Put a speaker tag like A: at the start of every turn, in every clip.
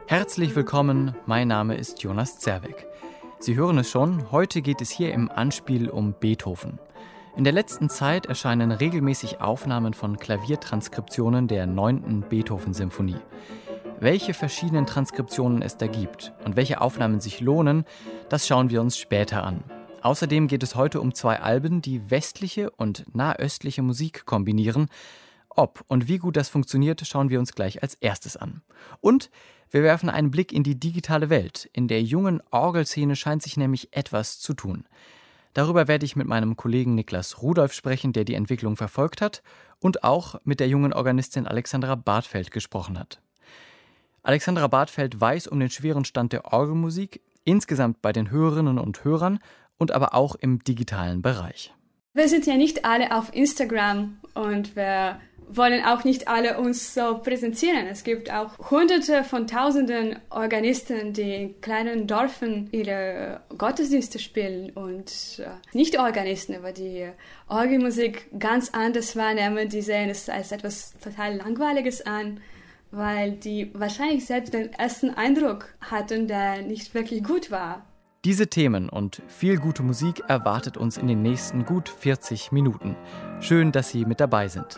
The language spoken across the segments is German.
A: Herzlich willkommen, mein Name ist Jonas Zerweck. Sie hören es schon, heute geht es hier im Anspiel um Beethoven. In der letzten Zeit erscheinen regelmäßig Aufnahmen von Klaviertranskriptionen der 9. Beethoven-Symphonie. Welche verschiedenen Transkriptionen es da gibt und welche Aufnahmen sich lohnen, das schauen wir uns später an. Außerdem geht es heute um 2 Alben, die westliche und nahöstliche Musik kombinieren. Ob und wie gut das funktioniert, schauen wir uns gleich als erstes an. Und wir werfen einen Blick in die digitale Welt. In der jungen Orgelszene scheint sich nämlich etwas zu tun. Darüber werde ich mit meinem Kollegen Niklas Rudolph sprechen, der die Entwicklung verfolgt hat und auch mit der jungen Organistin Alexandra Bartfeld gesprochen hat. Alexandra Bartfeld weiß um den schweren Stand der Orgelmusik, insgesamt bei den Hörerinnen und Hörern und aber auch im digitalen Bereich.
B: Wir sind ja nicht alle auf Instagram und wir wollen auch nicht alle uns so präsentieren. Es gibt auch Hunderte von Tausenden Organisten, die in kleinen Dörfern ihre Gottesdienste spielen und Nicht-Organisten, aber die Orgelmusik ganz anders wahrnehmen. Die sehen es als etwas total Langweiliges an, weil die wahrscheinlich selbst den ersten Eindruck hatten, der nicht wirklich gut war.
A: Diese Themen und viel gute Musik erwartet uns in den nächsten gut 40 Minuten. Schön, dass Sie mit dabei sind.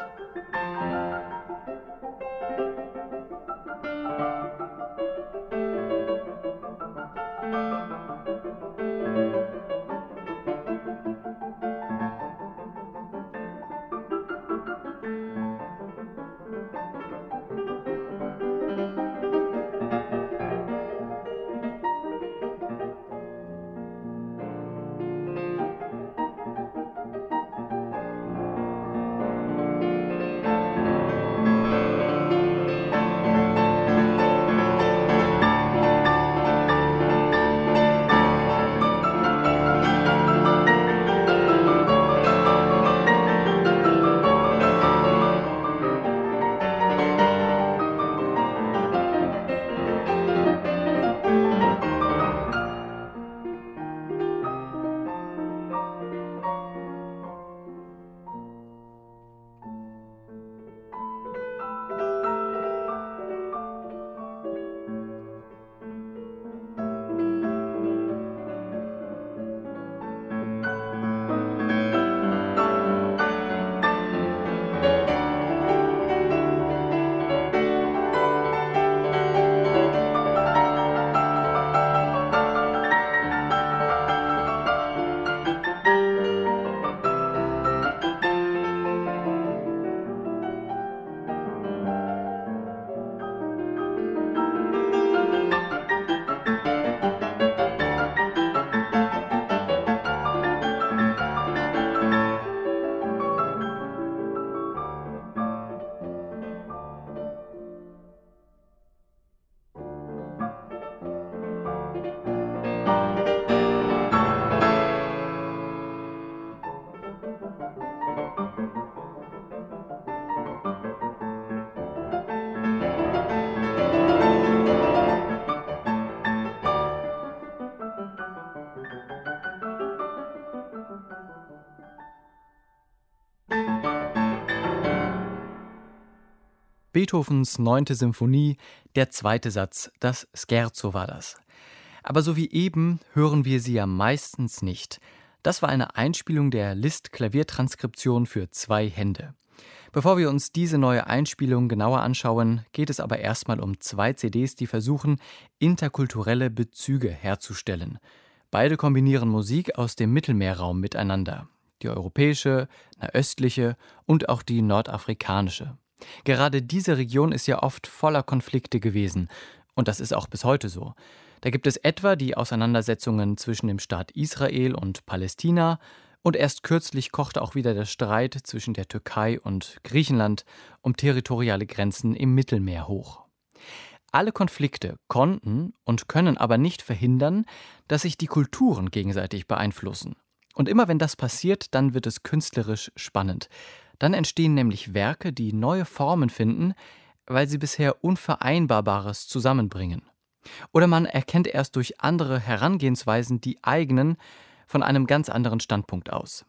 A: Beethovens 9. Symphonie, der 2. Satz, das Scherzo war das. Aber so wie eben hören wir sie ja meistens nicht. Das war eine Einspielung der Liszt-Klaviertranskription für 2 Hände. Bevor wir uns diese neue Einspielung genauer anschauen, geht es aber erstmal um 2 CDs, die versuchen, interkulturelle Bezüge herzustellen. Beide kombinieren Musik aus dem Mittelmeerraum miteinander. Die europäische, nahöstliche und auch die nordafrikanische. Gerade diese Region ist ja oft voller Konflikte gewesen. Und das ist auch bis heute so. Da gibt es etwa die Auseinandersetzungen zwischen dem Staat Israel und Palästina. Und erst kürzlich kochte auch wieder der Streit zwischen der Türkei und Griechenland um territoriale Grenzen im Mittelmeer hoch. Alle Konflikte konnten und können aber nicht verhindern, dass sich die Kulturen gegenseitig beeinflussen. Und immer wenn das passiert, dann wird es künstlerisch spannend. Dann entstehen nämlich Werke, die neue Formen finden, weil sie bisher Unvereinbarbares zusammenbringen. Oder man erkennt erst durch andere Herangehensweisen die eigenen von einem ganz anderen Standpunkt aus.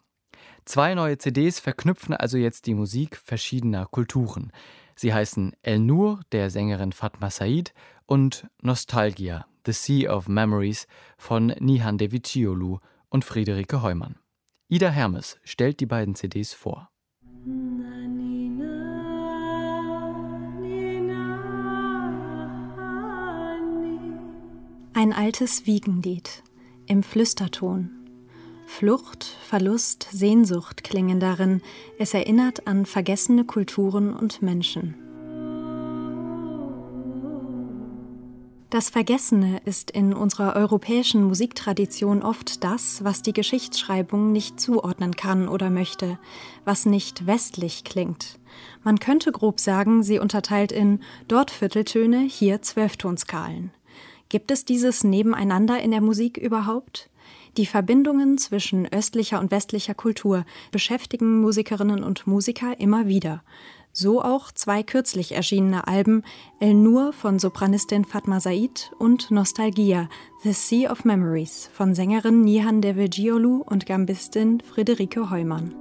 A: 2 neue CDs verknüpfen also jetzt die Musik verschiedener Kulturen. Sie heißen El Nur der Sängerin Fatma Said und Nostalgia, The Sea of Memories von Nihan Deviciolu und Friederike Heumann. Ida Hermes stellt die beiden CDs vor.
C: Ein altes Wiegenlied im Flüsterton. Flucht, Verlust, Sehnsucht klingen darin. Es erinnert an vergessene Kulturen und Menschen. Das Vergessene ist in unserer europäischen Musiktradition oft das, was die Geschichtsschreibung nicht zuordnen kann oder möchte, was nicht westlich klingt. Man könnte grob sagen, sie unterteilt in dort Vierteltöne, hier Zwölftonskalen. Gibt es dieses Nebeneinander in der Musik überhaupt? Die Verbindungen zwischen östlicher und westlicher Kultur beschäftigen Musikerinnen und Musiker immer wieder. So auch 2 kürzlich erschienene Alben, El Nur von Sopranistin Fatma Said und Nostalgia, The Sea of Memories von Sängerin Nihan Deveciolu und Gambistin Friederike Heumann.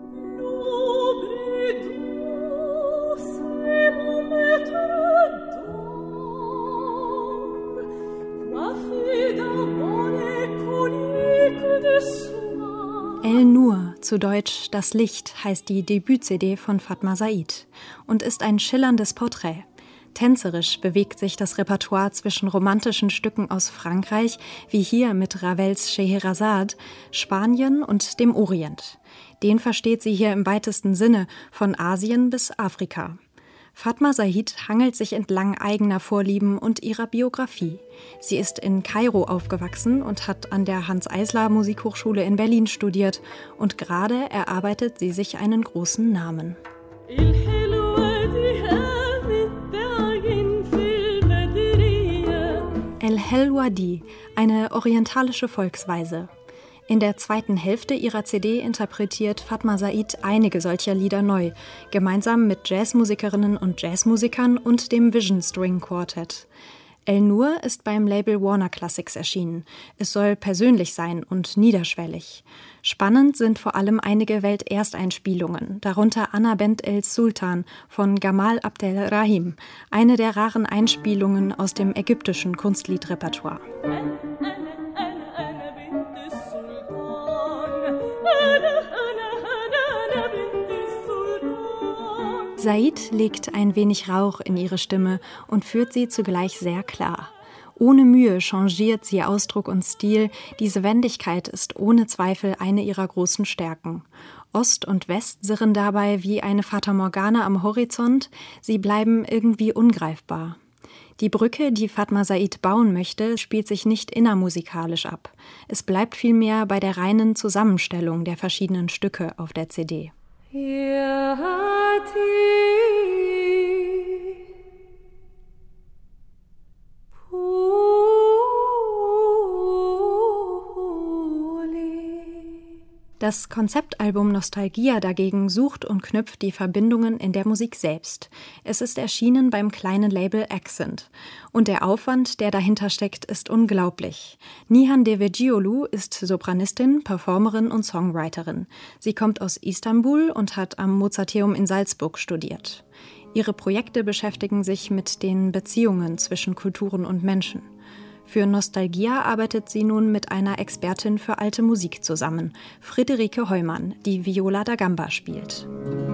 C: El Nur, zu Deutsch Das Licht, heißt die Debüt-CD von Fatma Said und ist ein schillerndes Porträt. Tänzerisch bewegt sich das Repertoire zwischen romantischen Stücken aus Frankreich, wie hier mit Ravels Scheherazade, Spanien und dem Orient. Den versteht sie hier im weitesten Sinne, von Asien bis Afrika. Fatma Said hangelt sich entlang eigener Vorlieben und ihrer Biografie. Sie ist in Kairo aufgewachsen und hat an der Hanns-Eisler-Musikhochschule in Berlin studiert. Und gerade erarbeitet sie sich einen großen Namen. El Helwadi, eine orientalische Volksweise. In der zweiten Hälfte ihrer CD interpretiert Fatma Said einige solcher Lieder neu, gemeinsam mit Jazzmusikerinnen und Jazzmusikern und dem Vision String Quartet. El Nur ist beim Label Warner Classics erschienen. Es soll persönlich sein und niederschwellig. Spannend sind vor allem einige Weltersteinspielungen, darunter Anna Bent El Sultan von Gamal Abdel Rahim, eine der raren Einspielungen aus dem ägyptischen Kunstliedrepertoire. Said legt ein wenig Rauch in ihre Stimme und führt sie zugleich sehr klar. Ohne Mühe changiert sie Ausdruck und Stil. Diese Wendigkeit ist ohne Zweifel eine ihrer großen Stärken. Ost und West sirren dabei wie eine Fata Morgana am Horizont. Sie bleiben irgendwie ungreifbar. Die Brücke, die Fatma Said bauen möchte, spielt sich nicht innermusikalisch ab. Es bleibt vielmehr bei der reinen Zusammenstellung der verschiedenen Stücke auf der CD. Das Konzeptalbum Nostalgia dagegen sucht und knüpft die Verbindungen in der Musik selbst. Es ist erschienen beim kleinen Label Accent. Und der Aufwand, der dahinter steckt, ist unglaublich. Nihan Deveciolu ist Sopranistin, Performerin und Songwriterin. Sie kommt aus Istanbul und hat am Mozarteum in Salzburg studiert. Ihre Projekte beschäftigen sich mit den Beziehungen zwischen Kulturen und Menschen. Für Nostalgia arbeitet sie nun mit einer Expertin für alte Musik zusammen, Friederike Heumann, die Viola da Gamba spielt.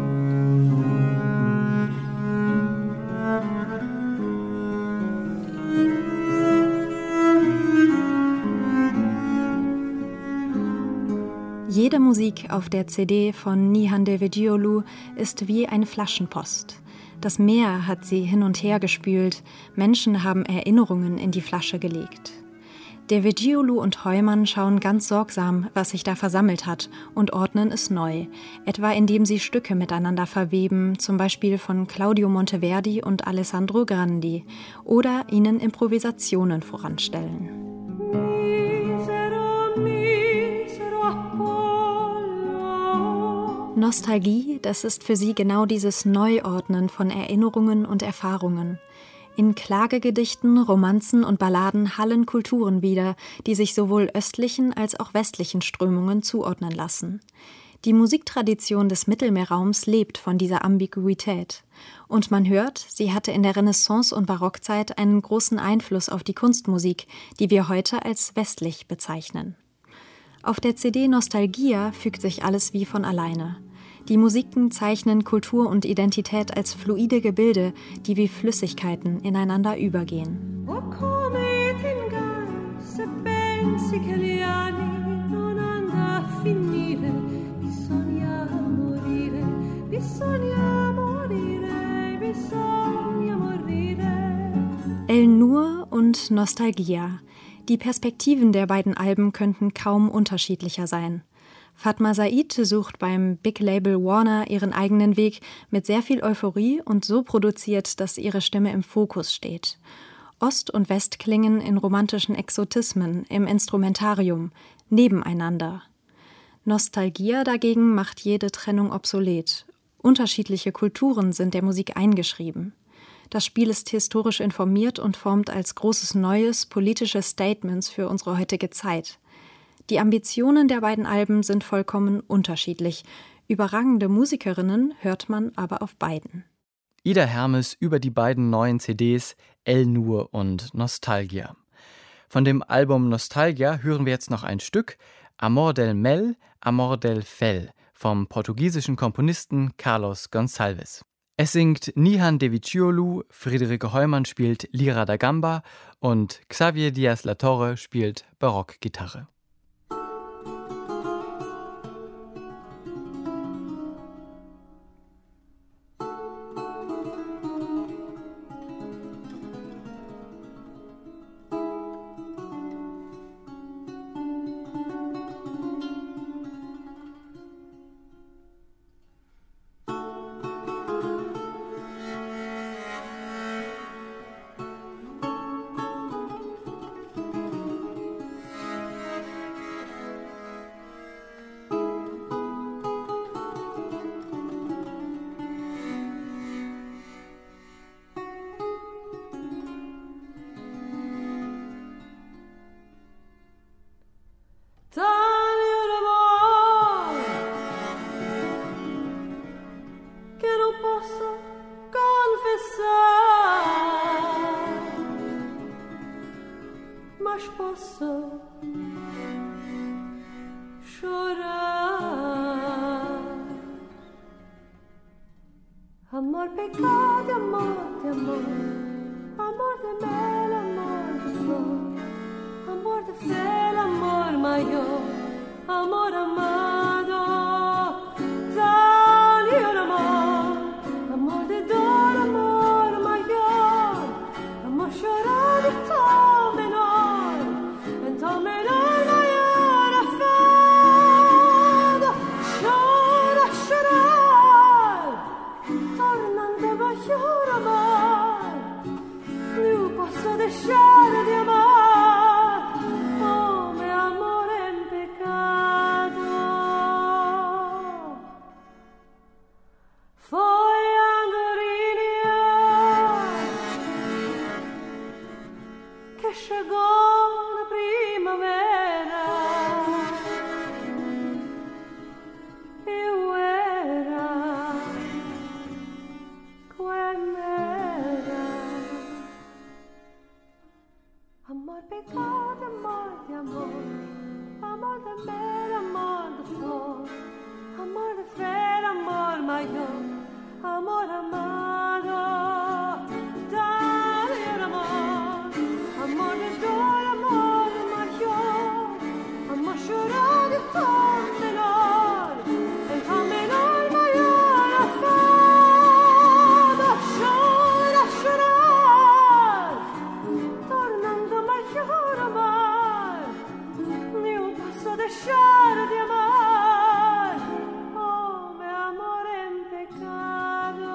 C: Jede Musik auf der CD von Nihan Deveciolu ist wie eine Flaschenpost. Das Meer hat sie hin und her gespült, Menschen haben Erinnerungen in die Flasche gelegt. Deveciolu und Heumann schauen ganz sorgsam, was sich da versammelt hat, und ordnen es neu, etwa indem sie Stücke miteinander verweben, zum Beispiel von Claudio Monteverdi und Alessandro Grandi, oder ihnen Improvisationen voranstellen. Nostalgie, das ist für sie genau dieses Neuordnen von Erinnerungen und Erfahrungen. In Klagegedichten, Romanzen und Balladen hallen Kulturen wider, die sich sowohl östlichen als auch westlichen Strömungen zuordnen lassen. Die Musiktradition des Mittelmeerraums lebt von dieser Ambiguität. Und man hört, sie hatte in der Renaissance- und Barockzeit einen großen Einfluss auf die Kunstmusik, die wir heute als westlich bezeichnen. Auf der CD Nostalgia fügt sich alles wie von alleine. Die Musiken zeichnen Kultur und Identität als fluide Gebilde, die wie Flüssigkeiten ineinander übergehen. El Nur und Nostalgia. Die Perspektiven der beiden Alben könnten kaum unterschiedlicher sein. Fatma Said sucht beim Big Label Warner ihren eigenen Weg mit sehr viel Euphorie und so produziert, dass ihre Stimme im Fokus steht. Ost und West klingen in romantischen Exotismen, im Instrumentarium, nebeneinander. Nostalgia dagegen macht jede Trennung obsolet. Unterschiedliche Kulturen sind der Musik eingeschrieben. Das Spiel ist historisch informiert und formt als großes neues politische Statements für unsere heutige Zeit. Die Ambitionen der beiden Alben sind vollkommen unterschiedlich. Überragende Musikerinnen hört man aber auf beiden.
A: Ida Hermes über die beiden neuen CDs El Nur und Nostalgia. Von dem Album Nostalgia hören wir jetzt noch ein Stück, Amor del Mel, Amor del Fel, vom portugiesischen Komponisten Carlos Gonçalves. Es singt Nihan Deviciolu, Friederike Heumann spielt Lira da Gamba und Xavier Diaz-Latorre spielt Barockgitarre.
D: Amor pecado, amor de amor, amor de mel, amor de flor, amor de fel, amor mayor, amor amado, dale un amor, amor de dor, amor mayor, amor llorar y tan menor, en tan menor mayor afado, llora, llorar, tornando mayor amar, no posso deixar de amar, oh meu amor em pecado. Foi andorinha que chegou na primavera. Eu era quimera. Amor, pecado, amor de amor, amor de mel, amor de flor, amor de fel, amor mayor, amor amado, dale un amor, amor de dor, amor mayor, amor llorado y tan menor, el tan menor mayor afado, llora, llorar, tornando mayor amar, ni un paso deixar de amar, oh meu amor em pecado.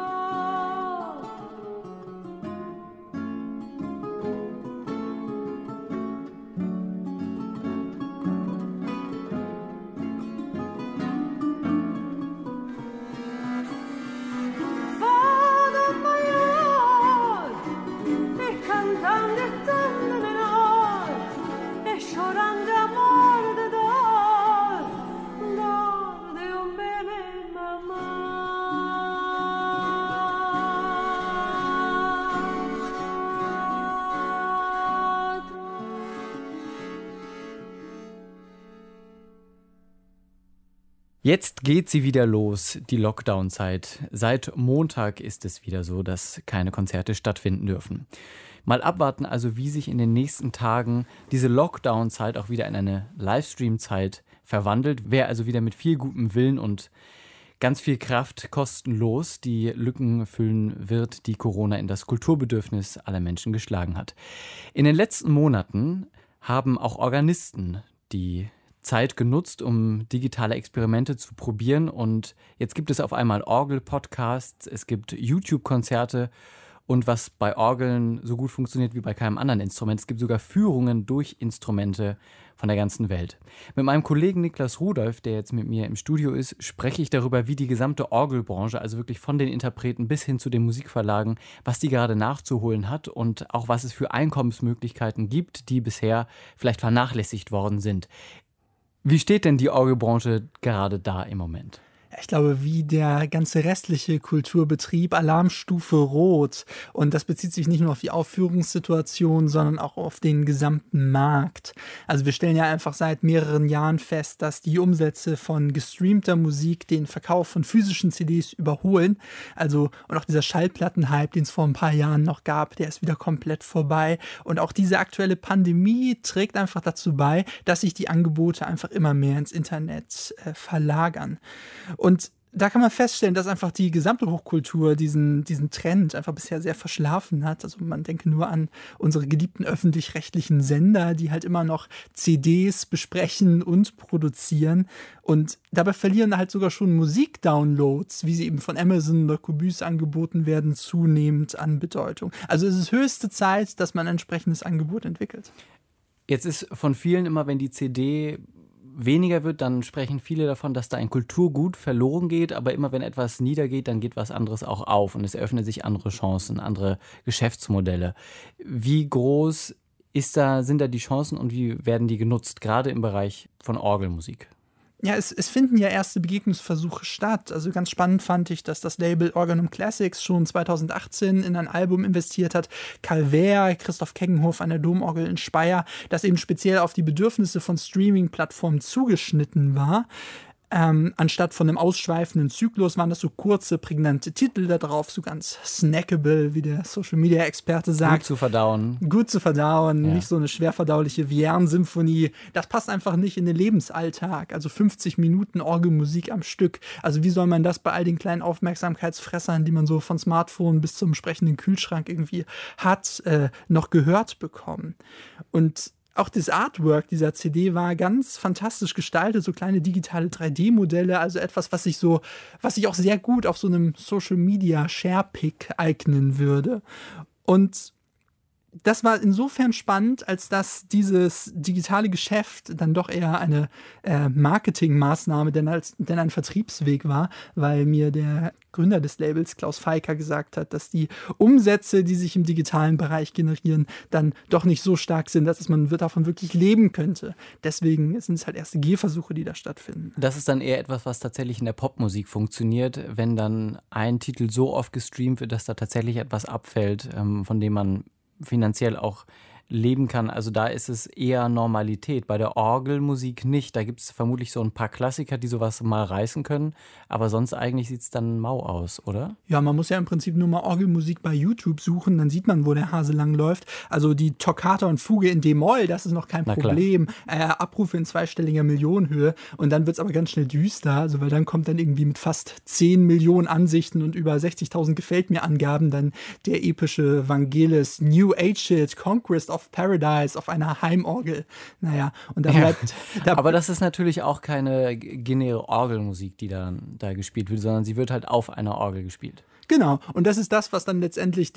D: Fado maior, e cantando e tanto menor, e chorando amor de dor,
A: Jetzt geht sie wieder los, die Lockdown-Zeit. Seit Montag ist es wieder so, dass keine Konzerte stattfinden dürfen. Mal abwarten also, wie sich in den nächsten Tagen diese Lockdown-Zeit auch wieder in eine Livestream-Zeit verwandelt. Wer also wieder mit viel gutem Willen und ganz viel Kraft kostenlos die Lücken füllen wird, die Corona in das Kulturbedürfnis aller Menschen geschlagen hat. In den letzten Monaten haben auch Organisten die Zeit genutzt, um digitale Experimente zu probieren. Und jetzt gibt es auf einmal Orgel-Podcasts, es gibt YouTube-Konzerte und was bei Orgeln so gut funktioniert wie bei keinem anderen Instrument, es gibt sogar Führungen durch Instrumente von der ganzen Welt. Mit meinem Kollegen Niklas Rudolph, der jetzt mit mir im Studio ist, spreche ich darüber, wie die gesamte Orgelbranche, also wirklich von den Interpreten bis hin zu den Musikverlagen, was die gerade nachzuholen hat und auch was es für Einkommensmöglichkeiten gibt, die bisher vielleicht vernachlässigt worden sind. Wie steht denn die Orgelbranche gerade da im Moment?
E: Ich glaube, wie der ganze restliche Kulturbetrieb, Alarmstufe Rot. Und das bezieht sich nicht nur auf die Aufführungssituation, sondern auch auf den gesamten Markt. Also wir stellen ja einfach seit mehreren Jahren fest, dass die Umsätze von gestreamter Musik den Verkauf von physischen CDs überholen. Also, und auch dieser Schallplattenhype, den es vor ein paar Jahren noch gab, der ist wieder komplett vorbei. Und auch diese aktuelle Pandemie trägt einfach dazu bei, dass sich die Angebote einfach immer mehr ins Internet verlagern. Und da kann man feststellen, dass einfach die gesamte Hochkultur diesen Trend einfach bisher sehr verschlafen hat. Also man denke nur an unsere geliebten öffentlich-rechtlichen Sender, die halt immer noch CDs besprechen und produzieren. Und dabei verlieren halt sogar schon Musikdownloads, wie sie eben von Amazon oder Qobuz angeboten werden, zunehmend an Bedeutung. Also es ist höchste Zeit, dass man ein entsprechendes Angebot entwickelt.
A: Jetzt ist von vielen immer, wenn die CD weniger wird, dann sprechen viele davon, dass da ein Kulturgut verloren geht, aber immer wenn etwas niedergeht, dann geht was anderes auch auf und es eröffnen sich andere Chancen, andere Geschäftsmodelle. Wie groß sind da die Chancen und wie werden die genutzt, gerade im Bereich von Orgelmusik?
E: Ja, es finden ja erste Begegnungsversuche statt. Also ganz spannend fand ich, dass das Label Organum Classics schon 2018 in ein Album investiert hat. Calvaire, Christoph Keggenhoff an der Domorgel in Speyer, das eben speziell auf die Bedürfnisse von Streaming-Plattformen zugeschnitten war. Anstatt von einem ausschweifenden Zyklus waren das so kurze, prägnante Titel da drauf, so ganz snackable, wie der Social-Media-Experte sagt.
A: Gut zu verdauen.
E: Gut zu verdauen,
A: ja.
E: Nicht so eine schwer verdauliche Vierne-Symphonie. Das passt einfach nicht in den Lebensalltag. Also 50 Minuten Orgelmusik am Stück. Also wie soll man das bei all den kleinen Aufmerksamkeitsfressern, die man so von Smartphone bis zum sprechenden Kühlschrank irgendwie hat, noch gehört bekommen? Und auch das Artwork dieser CD war ganz fantastisch gestaltet, so kleine digitale 3D-Modelle, also etwas, was sich auch sehr gut auf so einem Social-Media-Share-Pick eignen würde. Und das war insofern spannend, als dass dieses digitale Geschäft dann doch eher eine Marketingmaßnahme denn ein Vertriebsweg war, weil mir der Gründer des Labels, Klaus Feiker, gesagt hat, dass die Umsätze, die sich im digitalen Bereich generieren, dann doch nicht so stark sind, dass man davon wirklich leben könnte. Deswegen sind es halt erste Gehversuche, die da stattfinden.
A: Das ist dann eher etwas, was tatsächlich in der Popmusik funktioniert, wenn dann ein Titel so oft gestreamt wird, dass da tatsächlich etwas abfällt, von dem man finanziell auch leben kann. Also da ist es eher Normalität. Bei der Orgelmusik nicht. Da gibt es vermutlich so ein paar Klassiker, die sowas mal reißen können. Aber sonst eigentlich sieht es dann mau aus, oder?
E: Ja, man muss ja im Prinzip nur mal Orgelmusik bei YouTube suchen. Dann sieht man, wo der Hase lang läuft. Also die Toccata und Fuge in D-Moll, das ist noch kein Problem. Abrufe in zweistelliger Millionenhöhe. Und dann wird es aber ganz schnell düster. Also weil dann kommt dann irgendwie mit fast 10 Millionen Ansichten und über 60.000 Gefällt-mir-Angaben dann der epische Vangelis New Age-Hit Conquest of Paradise auf einer Heimorgel. Naja, und dann bleibt...
A: Aber das ist natürlich auch keine genere Orgelmusik, die da gespielt wird, sondern sie wird halt auf einer Orgel gespielt.
E: Genau, und das ist das, was dann letztendlich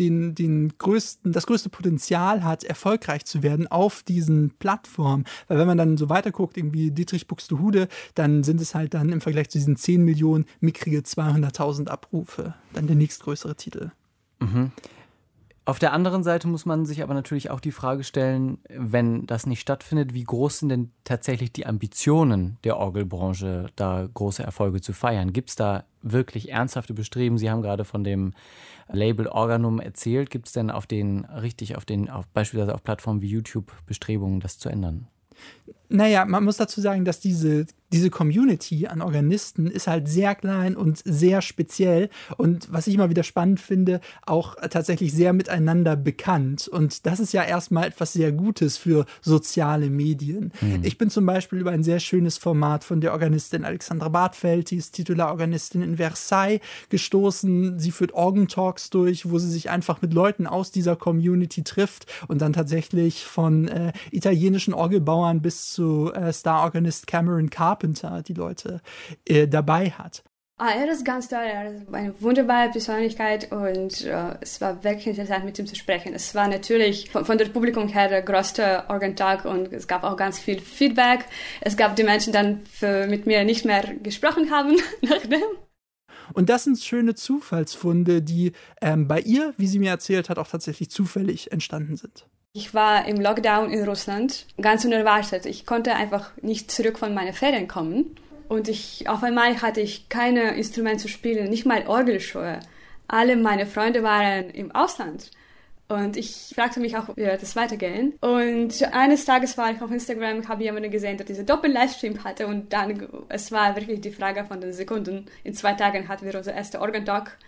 E: das größte Potenzial hat, erfolgreich zu werden auf diesen Plattformen. Weil wenn man dann so weiterguckt, irgendwie Dietrich Buxtehude, dann sind es halt dann im Vergleich zu diesen 10 Millionen mickrige 200.000 Abrufe. Dann der nächstgrößere Titel.
A: Mhm. Auf der anderen Seite muss man sich aber natürlich auch die Frage stellen, wenn das nicht stattfindet, wie groß sind denn tatsächlich die Ambitionen der Orgelbranche, da große Erfolge zu feiern? Gibt es da wirklich ernsthafte Bestreben? Sie haben gerade von dem Label Organum erzählt. Gibt es denn beispielsweise auf Plattformen wie YouTube Bestrebungen, das zu ändern?
E: Naja, man muss dazu sagen, dass diese Community an Organisten ist halt sehr klein und sehr speziell und was ich immer wieder spannend finde, auch tatsächlich sehr miteinander bekannt. Und das ist ja erstmal etwas sehr Gutes für soziale Medien. Ich bin zum Beispiel über ein sehr schönes Format von der Organistin Alexandra Bartfeld, die ist Titularorganistin in Versailles, gestoßen. Sie führt Organ-Talks durch, wo sie sich einfach mit Leuten aus dieser Community trifft und dann tatsächlich von italienischen Orgelbauern bis zu Star-Organist Cameron Carpenter die Leute dabei hat.
B: Er ist ganz toll, er ist eine wunderbare Persönlichkeit und es war wirklich interessant, mit ihm zu sprechen. Es war natürlich von der Publikum her der größte Organtag und es gab auch ganz viel Feedback. Es gab die Menschen dann mit mir nicht mehr gesprochen haben nachdem.
E: Und das sind schöne Zufallsfunde, die bei ihr, wie sie mir erzählt hat, auch tatsächlich zufällig entstanden sind.
B: Ich war im Lockdown in Russland, ganz unerwartet. Ich konnte einfach nicht zurück von meinen Ferien kommen. Und auf einmal hatte ich kein Instrument zu spielen, nicht mal Orgelschuhe. Alle meine Freunde waren im Ausland. Und ich fragte mich auch, wie wird es weitergehen. Und eines Tages war ich auf Instagram, habe jemanden gesehen, der diese Doppel-Livestream hatte. Und dann, es war wirklich die Frage von den Sekunden. In 2 Tagen hatten wir unser erster Organ-Talk.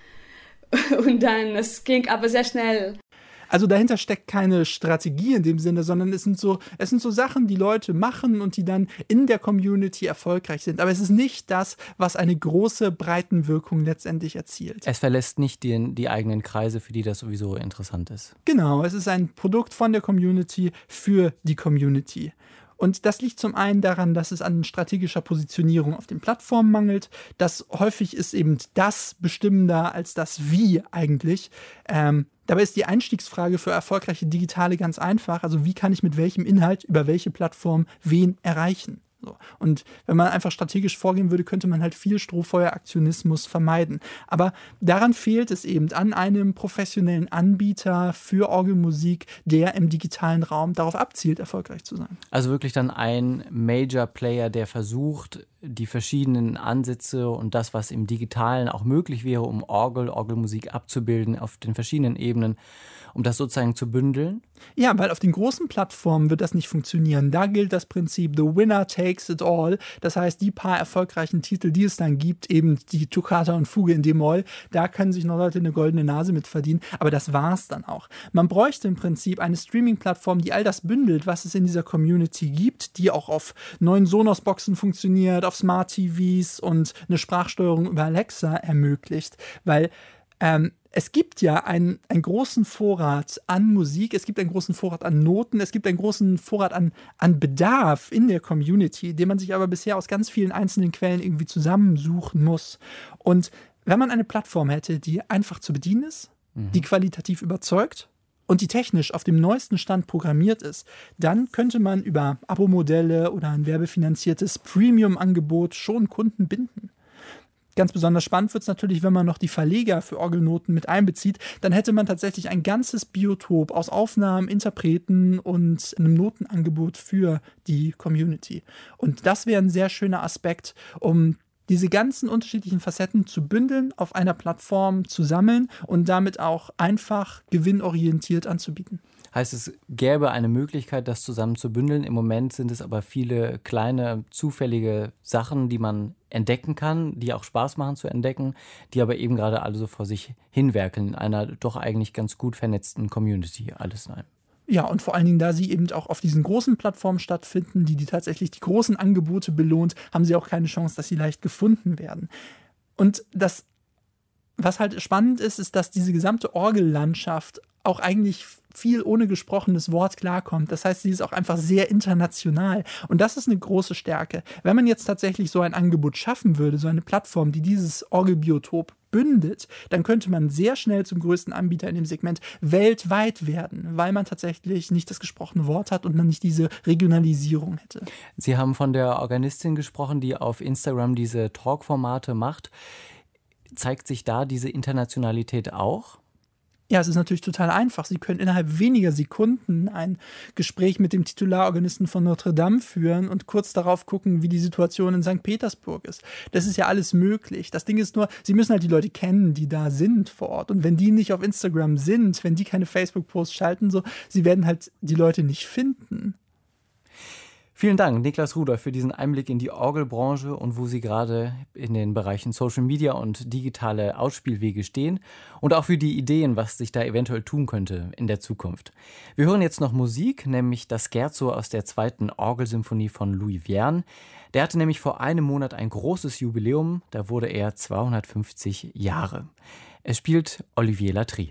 B: Und dann, es ging aber sehr schnell.
E: Also dahinter steckt keine Strategie in dem Sinne, sondern es sind so Sachen, die Leute machen und die dann in der Community erfolgreich sind. Aber es ist nicht das, was eine große Breitenwirkung letztendlich erzielt.
A: Es verlässt nicht die eigenen Kreise, für die das sowieso interessant ist.
E: Genau, es ist ein Produkt von der Community für die Community. Und das liegt zum einen daran, dass es an strategischer Positionierung auf den Plattformen mangelt. Das häufig ist eben das bestimmender als das Wie eigentlich. Dabei ist die Einstiegsfrage für erfolgreiche Digitale ganz einfach. Also wie kann ich mit welchem Inhalt über welche Plattform wen erreichen? So. Und wenn man einfach strategisch vorgehen würde, könnte man halt viel Strohfeueraktionismus vermeiden. Aber daran fehlt es eben an einem professionellen Anbieter für Orgelmusik, der im digitalen Raum darauf abzielt, erfolgreich zu sein.
A: Also wirklich dann ein Major-Player, der versucht, die verschiedenen Ansätze und das, was im Digitalen auch möglich wäre, um Orgelmusik abzubilden auf den verschiedenen Ebenen, um das sozusagen zu bündeln?
E: Ja, weil auf den großen Plattformen wird das nicht funktionieren. Da gilt das Prinzip, the winner takes it all. Das heißt, die paar erfolgreichen Titel, die es dann gibt, eben die Toccata und Fuge in d-Moll, da können sich noch Leute eine goldene Nase mit verdienen. Aber das war's dann auch. Man bräuchte im Prinzip eine Streaming-Plattform, die all das bündelt, was es in dieser Community gibt, die auch auf neuen Sonos-Boxen funktioniert, auf Smart-TVs und eine Sprachsteuerung über Alexa ermöglicht. Weil es gibt ja einen großen Vorrat an Musik, es gibt einen großen Vorrat an Noten, es gibt einen großen Vorrat an Bedarf in der Community, den man sich aber bisher aus ganz vielen einzelnen Quellen irgendwie zusammensuchen muss. Und wenn man eine Plattform hätte, die einfach zu bedienen ist, die qualitativ überzeugt und die technisch auf dem neuesten Stand programmiert ist, dann könnte man über Abo-Modelle oder ein werbefinanziertes Premium-Angebot schon Kunden binden. Ganz besonders spannend wird es natürlich, wenn man noch die Verleger für Orgelnoten mit einbezieht. Dann hätte man tatsächlich ein ganzes Biotop aus Aufnahmen, Interpreten und einem Notenangebot für die Community. Und das wäre ein sehr schöner Aspekt, um diese ganzen unterschiedlichen Facetten zu bündeln, auf einer Plattform zu sammeln und damit auch einfach gewinnorientiert anzubieten.
A: Heißt, es gäbe eine Möglichkeit, das zusammen zu bündeln. Im Moment sind es aber viele kleine, zufällige Sachen, die man entdecken kann, die auch Spaß machen zu entdecken, die aber eben gerade alle so vor sich hinwerkeln in einer doch eigentlich ganz gut vernetzten Community, alles in einem.
E: Ja, und vor allen Dingen, da sie eben auch auf diesen großen Plattformen stattfinden, die tatsächlich die großen Angebote belohnt, haben sie auch keine Chance, dass sie leicht gefunden werden. Und das, was halt spannend ist, ist, dass diese gesamte Orgellandschaft auch eigentlich viel ohne gesprochenes Wort klarkommt. Das heißt, sie ist auch einfach sehr international. Und das ist eine große Stärke. Wenn man jetzt tatsächlich so ein Angebot schaffen würde, so eine Plattform, die dieses Orgelbiotop bündelt, dann könnte man sehr schnell zum größten Anbieter in dem Segment weltweit werden, weil man tatsächlich nicht das gesprochene Wort hat und man nicht diese Regionalisierung hätte.
A: Sie haben von der Organistin gesprochen, die auf Instagram diese Talk-Formate macht. Zeigt sich da diese Internationalität auch?
E: Ja, es ist natürlich total einfach. Sie können innerhalb weniger Sekunden ein Gespräch mit dem Titularorganisten von Notre Dame führen und kurz darauf gucken, wie die Situation in St. Petersburg ist. Das ist ja alles möglich. Das Ding ist nur, Sie müssen halt die Leute kennen, die da sind vor Ort. Und wenn die nicht auf Instagram sind, wenn die keine Facebook-Posts schalten, so, Sie werden halt die Leute nicht finden.
A: Vielen Dank, Niklas Ruder, für diesen Einblick in die Orgelbranche und wo Sie gerade in den Bereichen Social Media und digitale Ausspielwege stehen und auch für die Ideen, was sich da eventuell tun könnte in der Zukunft. Wir hören jetzt noch Musik, nämlich das Scherzo aus der 2. Orgelsymphonie von Louis Vierne. Der hatte nämlich vor einem Monat ein großes Jubiläum, da wurde er 250 Jahre. Es spielt Olivier Latry.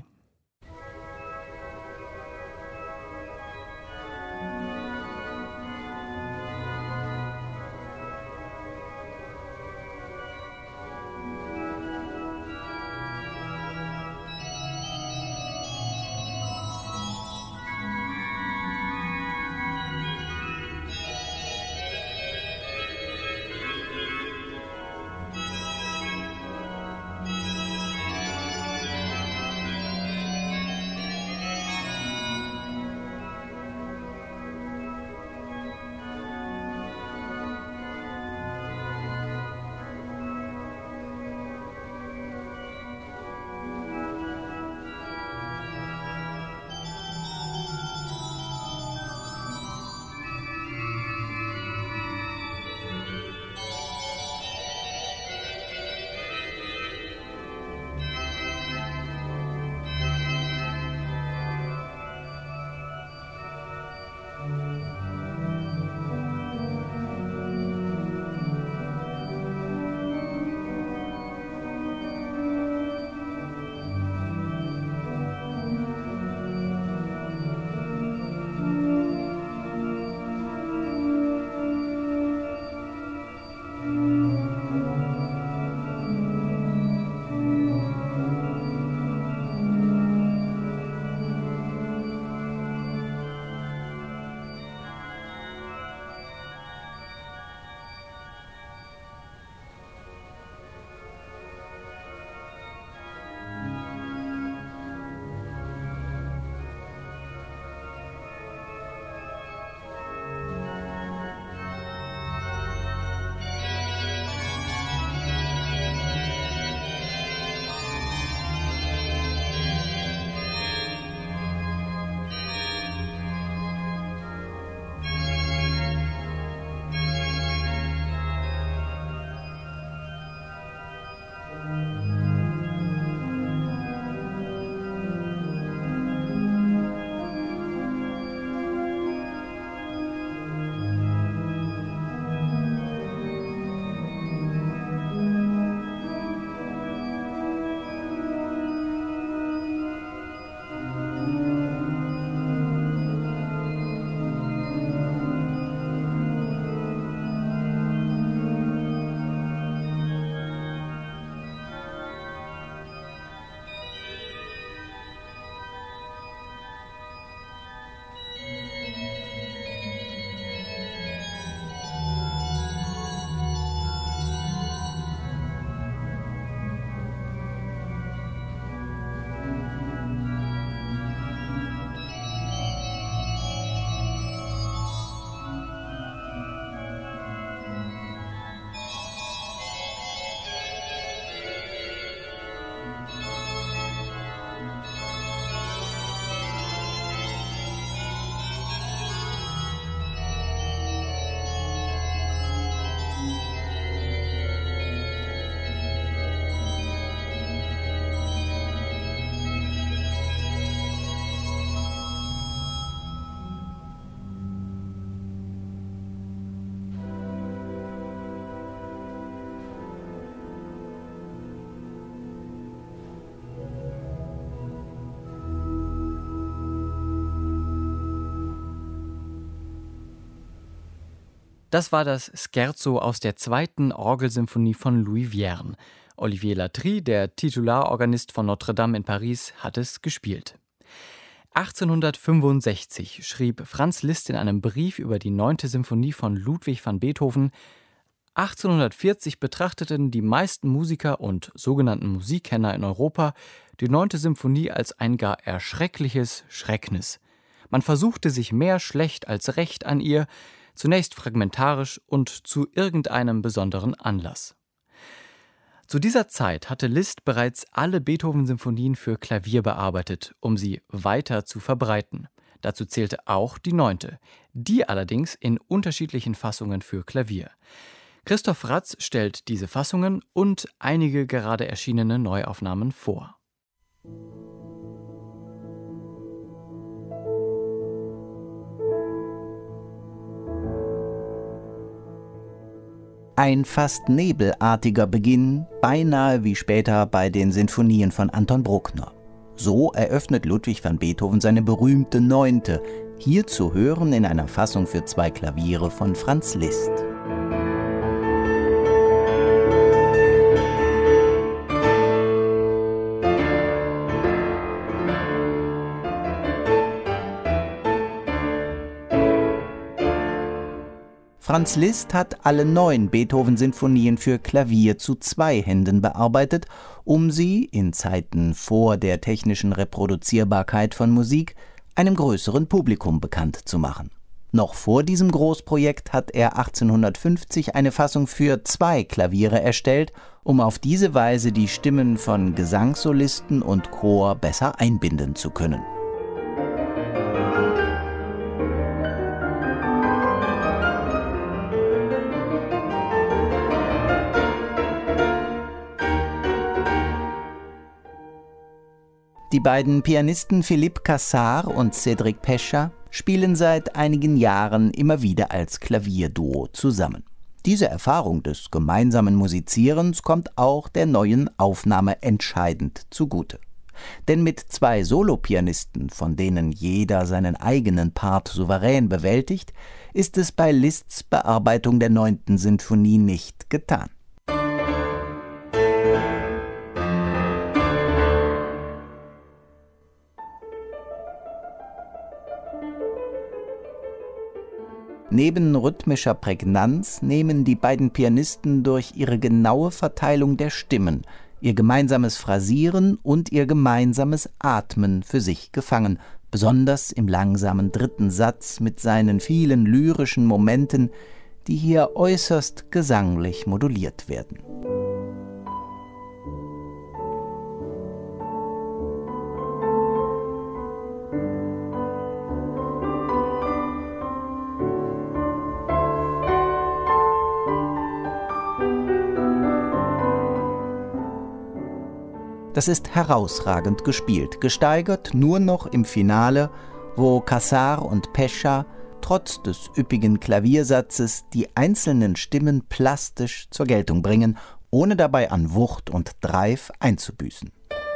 A: Das war das Scherzo aus der 2. Orgelsymphonie von Louis Vierne. Olivier Latry, der Titularorganist von Notre-Dame in Paris, hat es gespielt. 1865 schrieb Franz Liszt in einem Brief über die 9. Symphonie von Ludwig van Beethoven: 1840 betrachteten die meisten Musiker und sogenannten Musikkenner in Europa die 9. Symphonie als ein gar erschreckliches Schrecknis. Man versuchte sich mehr schlecht als recht an ihr, zunächst fragmentarisch und zu irgendeinem besonderen Anlass. Zu dieser Zeit hatte Liszt bereits alle Beethoven-Symphonien für Klavier bearbeitet, um sie weiter zu verbreiten. Dazu zählte auch die 9., die allerdings in unterschiedlichen Fassungen für Klavier. Christoph Ratz stellt diese Fassungen und einige gerade erschienene Neuaufnahmen vor.
F: Ein fast nebelartiger Beginn, beinahe wie später bei den Sinfonien von Anton Bruckner. So eröffnet Ludwig van Beethoven seine berühmte 9., hier zu hören in einer Fassung für 2 Klaviere von Franz Liszt. Franz Liszt hat alle 9 Beethoven-Sinfonien für Klavier zu 2 Händen bearbeitet, um sie, in Zeiten vor der technischen Reproduzierbarkeit von Musik, einem größeren Publikum bekannt zu machen. Noch vor diesem Großprojekt hat er 1850 eine Fassung für 2 Klaviere erstellt, um auf diese Weise die Stimmen von Gesangssolisten und Chor besser einbinden zu können. Die beiden Pianisten Philippe Cassar und Cédric Pescha spielen seit einigen Jahren immer wieder als Klavierduo zusammen. Diese Erfahrung des gemeinsamen Musizierens kommt auch der neuen Aufnahme entscheidend zugute. Denn mit 2 Solopianisten, von denen jeder seinen eigenen Part souverän bewältigt, ist es bei Liszts Bearbeitung der 9. Sinfonie nicht getan. Neben rhythmischer Prägnanz nehmen die beiden Pianisten durch ihre genaue Verteilung der Stimmen, ihr gemeinsames Phrasieren und ihr gemeinsames Atmen für sich gefangen, besonders im langsamen 3. Satz mit seinen vielen lyrischen Momenten, die hier äußerst gesanglich moduliert werden. Das ist herausragend gespielt, gesteigert nur noch im Finale, wo Cassar und Pescha trotz des üppigen Klaviersatzes die einzelnen Stimmen plastisch zur Geltung bringen, ohne dabei an Wucht und Dreif einzubüßen.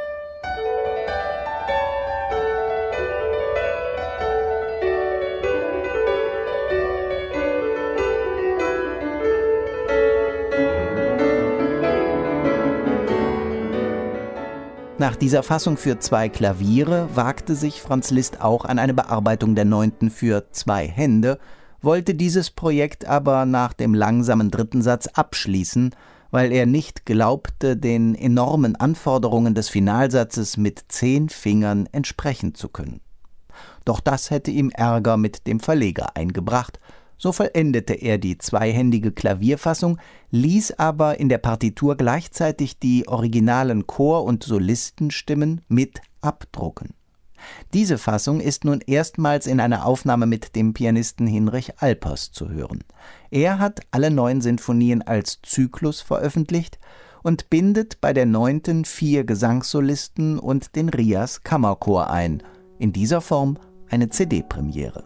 F: Nach dieser Fassung für 2 Klaviere wagte sich Franz Liszt auch an eine Bearbeitung der 9. für 2 Hände, wollte dieses Projekt aber nach dem langsamen 3. Satz abschließen, weil er nicht glaubte, den enormen Anforderungen des Finalsatzes mit 10 Fingern entsprechen zu können. Doch das hätte ihm Ärger mit dem Verleger eingebracht. So vollendete er die 2-händige Klavierfassung, ließ aber in der Partitur gleichzeitig die originalen Chor- und Solistenstimmen mit abdrucken. Diese Fassung ist nun erstmals in einer Aufnahme mit dem Pianisten Hinrich Alpers zu hören. Er hat alle 9 Sinfonien als Zyklus veröffentlicht und bindet bei der 9. 4 Gesangssolisten und den Rias Kammerchor ein. In dieser Form eine CD-Premiere.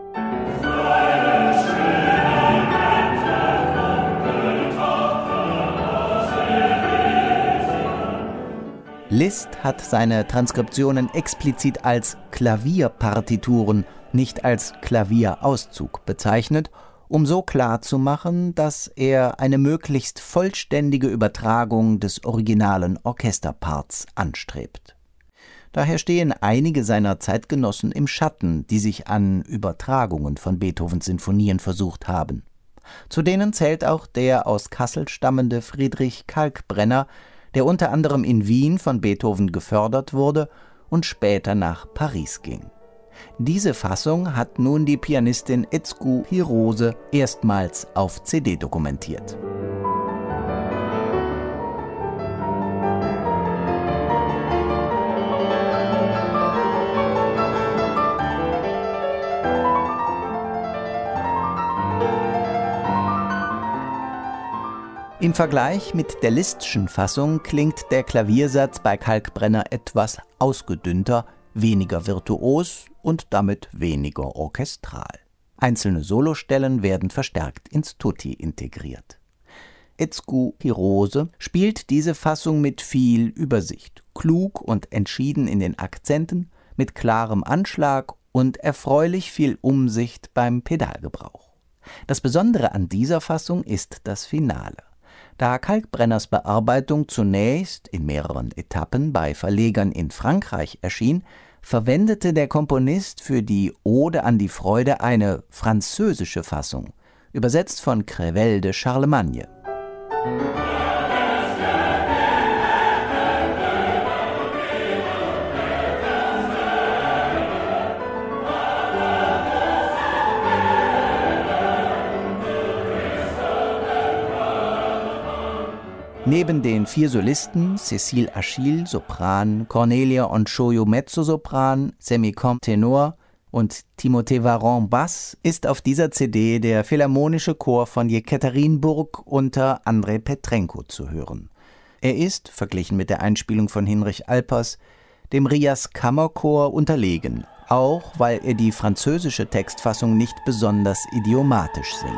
F: Liszt hat seine Transkriptionen explizit als Klavierpartituren, nicht als Klavierauszug bezeichnet, um so klarzumachen, dass er eine möglichst vollständige Übertragung des originalen Orchesterparts anstrebt. Daher stehen einige seiner Zeitgenossen im Schatten, die sich an Übertragungen von Beethovens Sinfonien versucht haben. Zu denen zählt auch der aus Kassel stammende Friedrich Kalkbrenner, der unter anderem in Wien von Beethoven gefördert wurde und später nach Paris ging. Diese Fassung hat nun die Pianistin Etzku Hirose erstmals auf CD dokumentiert. Im Vergleich mit der Liszt'schen Fassung klingt der Klaviersatz bei Kalkbrenner etwas ausgedünnter, weniger virtuos und damit weniger orchestral. Einzelne Solostellen werden verstärkt ins Tutti integriert. Etzku Hirose spielt diese Fassung mit viel Übersicht, klug und entschieden in den Akzenten, mit klarem Anschlag und erfreulich viel Umsicht beim Pedalgebrauch. Das Besondere an dieser Fassung ist das Finale. Da Kalkbrenners Bearbeitung zunächst in mehreren Etappen bei Verlegern in Frankreich erschien, verwendete der Komponist für die Ode an die Freude eine französische Fassung, übersetzt von Crevel de Charlemagne. Neben den 4 Solisten, Cécile Achille, Sopran, Cornelia Onchoyo, Mezzosopran, Semicomte, Tenor und Timothée Varon, Bass, ist auf dieser CD der Philharmonische Chor von Jekaterinburg unter Andrei Petrenko zu hören. Er ist, verglichen mit der Einspielung von Hinrich Alpers, dem Rias Kammerchor unterlegen, auch weil er die französische Textfassung nicht besonders idiomatisch singt.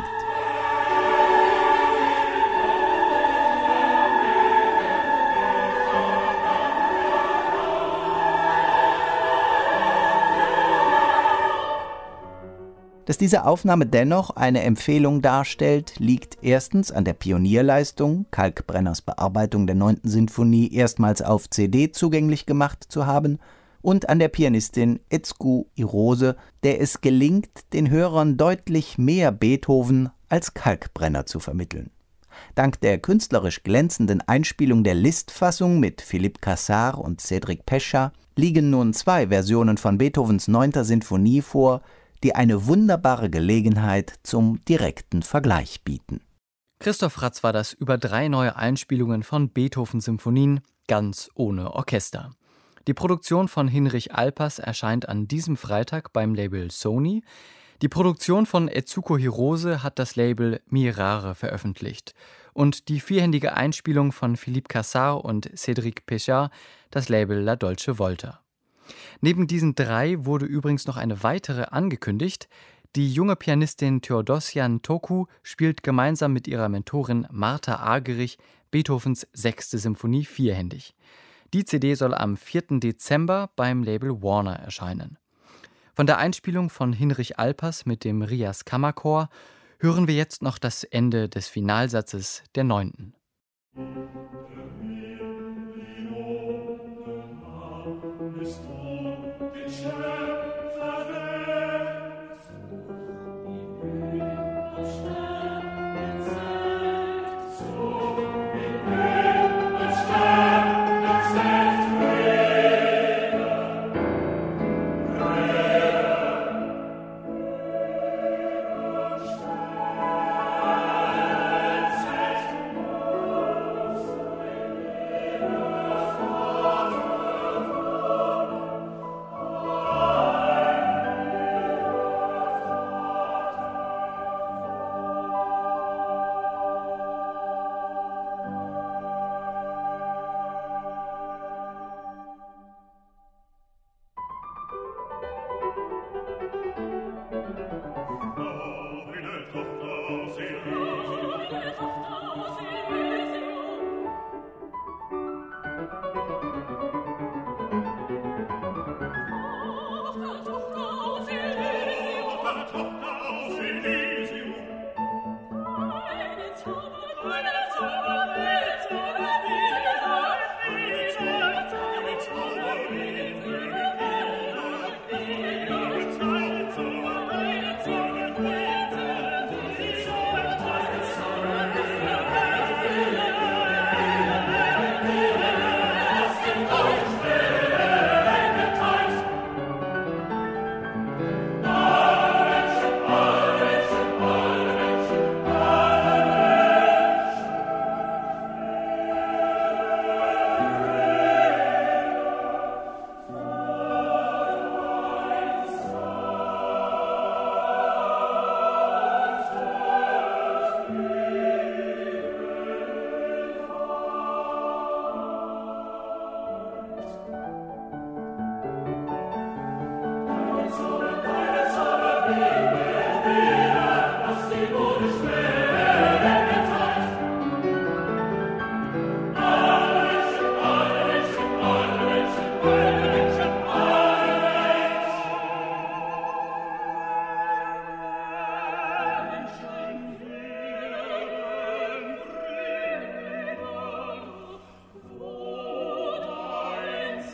F: Dass diese Aufnahme dennoch eine Empfehlung darstellt, liegt erstens an der Pionierleistung, Kalkbrenners Bearbeitung der 9. Sinfonie erstmals auf CD zugänglich gemacht zu haben, und an der Pianistin Etzku Hirose, der es gelingt, den Hörern deutlich mehr Beethoven als Kalkbrenner zu vermitteln. Dank der künstlerisch glänzenden Einspielung der Liszt-Fassung mit Philippe Cassar und Cédric Pescha liegen nun 2 Versionen von Beethovens 9. Sinfonie vor, die eine wunderbare Gelegenheit zum direkten Vergleich bieten.
A: Christoph Ratz war das über 3 neue Einspielungen von Beethoven-Symphonien, ganz ohne Orchester. Die Produktion von Hinrich Alpers erscheint an diesem Freitag beim Label Sony. Die Produktion von Etsuko Hirose hat das Label Mirare veröffentlicht und die 4händige Einspielung von Philippe Cassar und Cédric Pescha das Label La Dolce Volta. Neben diesen 3 wurde übrigens noch eine weitere angekündigt. Die junge Pianistin Theodosia Ntoku spielt gemeinsam mit ihrer Mentorin Martha Argerich Beethovens 6. Symphonie 4händig. Die CD soll am 4. Dezember beim Label Warner erscheinen. Von der Einspielung von Hinrich Alpers mit dem Rias Kammerchor hören wir jetzt noch das Ende des Finalsatzes der 9.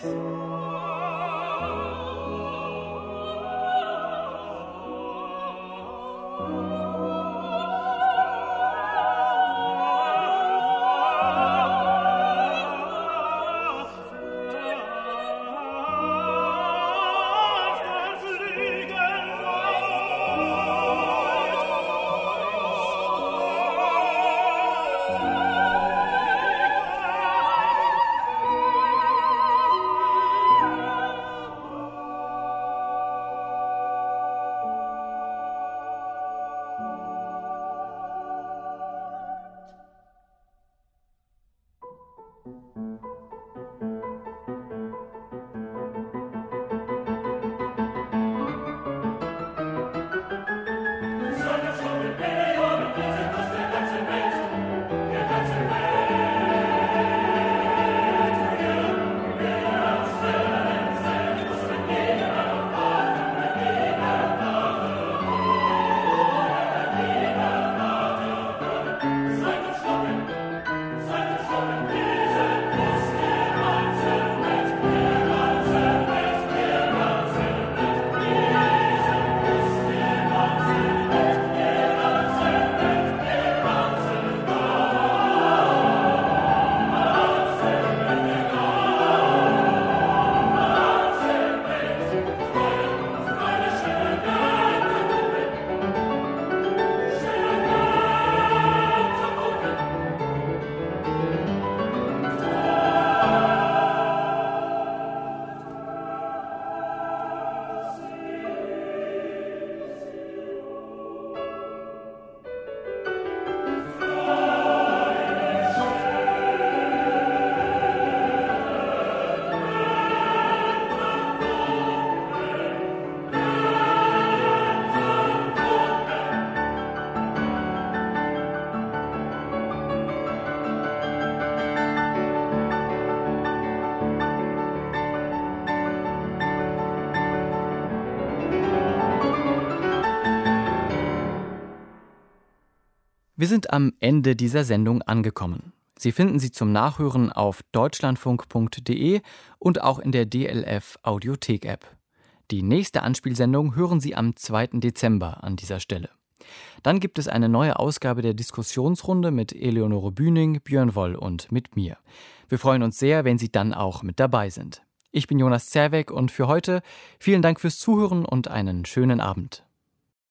A: Wir sind am Ende dieser Sendung angekommen. Sie finden sie zum Nachhören auf deutschlandfunk.de und auch in der DLF Audiothek-App. Die nächste Anspielsendung hören Sie am 2. Dezember an dieser Stelle. Dann gibt es eine neue Ausgabe der Diskussionsrunde mit Eleonore Bühning, Björn Woll und mit mir. Wir freuen uns sehr, wenn Sie dann auch mit dabei sind. Ich bin Jonas Zerweck und für heute vielen Dank fürs Zuhören und einen schönen Abend.